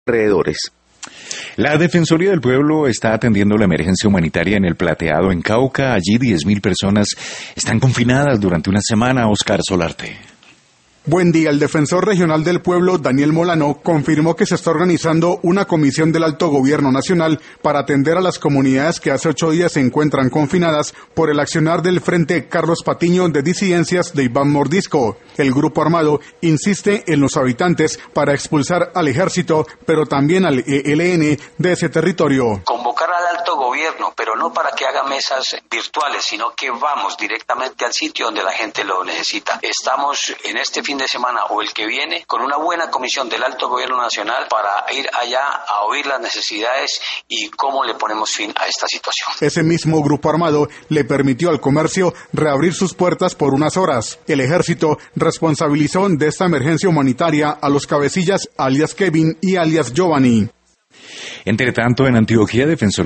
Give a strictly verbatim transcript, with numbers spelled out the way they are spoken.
alrededores. La Defensoría del Pueblo está atendiendo la emergencia humanitaria en El Plateado, en Cauca. Allí diez mil personas están confinadas durante una semana. Oscar Solarte. Buen día. El defensor regional del pueblo, Daniel Molano, confirmó que se está organizando una comisión del Alto Gobierno Nacional para atender a las comunidades que hace ocho días se encuentran confinadas por el accionar del Frente Carlos Patiño de disidencias de Iván Mordisco. El grupo armado insiste en los habitantes para expulsar al ejército, pero también al E L N de ese territorio. Convocar al alto gobierno, pero no para que haga mesas virtuales, sino que vamos directamente al sitio donde la gente lo necesita. Estamos en este fin de semana o el que viene con una buena comisión del Alto Gobierno Nacional para ir allá a oír las necesidades y cómo le ponemos fin a esta situación. Ese mismo grupo armado le permitió al comercio reabrir sus puertas por unas horas. El ejército responsabilizó de esta emergencia humanitaria a los cabecillas alias Kevin y alias Giovanni. Entre tanto, en Antioquia, defensores